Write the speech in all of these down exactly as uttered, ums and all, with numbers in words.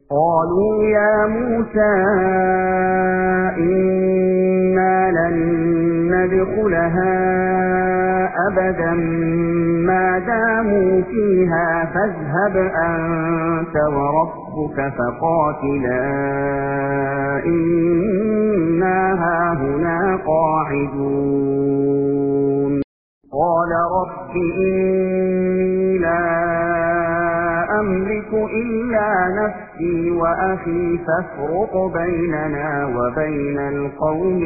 قالوا يا موسى إنا لن ندخلها أبدا ما داموا فيها فاذهب أنت وربك فقاتلا إنا هاهنا قاعدون قال رب إني لا أملك إلا نفسي وأخي فافرق بيننا وبين القوم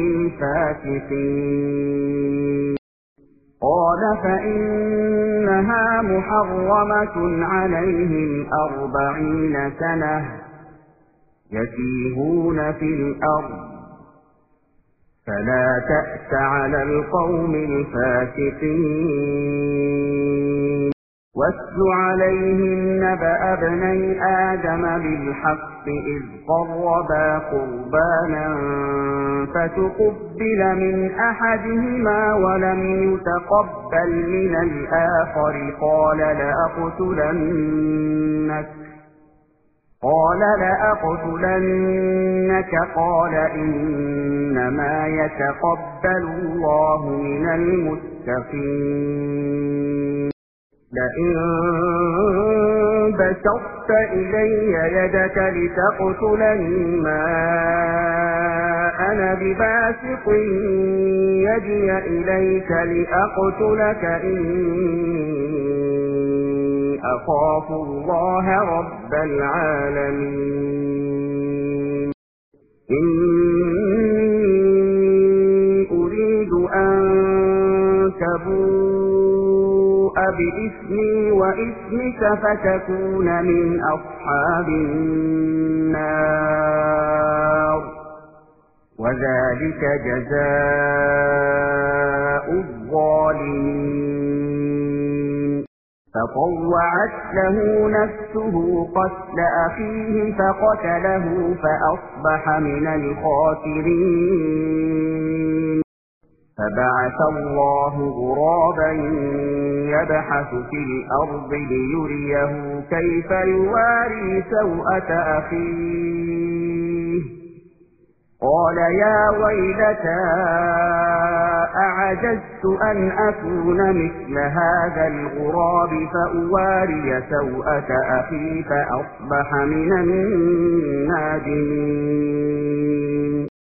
الفاسقين قال فإنها محرمة عليهم أربعين سنة يتيهون في الأرض فلا تأس على القوم الفاسقين واتل عليهم نبأ ابني آدم بالحق إذ قربا قربانا فتقبل من أحدهما ولم يتقبل من الآخر قال لأقتلنك قال لأقتلنك قال إنما يتقبل الله من المتقين لئن بسطت إلي يدك لتقتلني ما أنا بباسط يدي إليك لأقتلك إني أخاف الله رب العالمين إني أريد أن تبوء بإثمي وإثمك فتكون من أصحاب النار وذلك جزاء الظالمين فطوعت له نفسه قتل أخيه فقتله فأصبح من الخاسرين فبعث الله غرابا يبحث في الأرض ليريه كيف يواري سوءة أخيه قال يا ويلتى أعجزت أن أكون مثل هذا الغراب فأواري سوءة أخي فأصبح من النادمين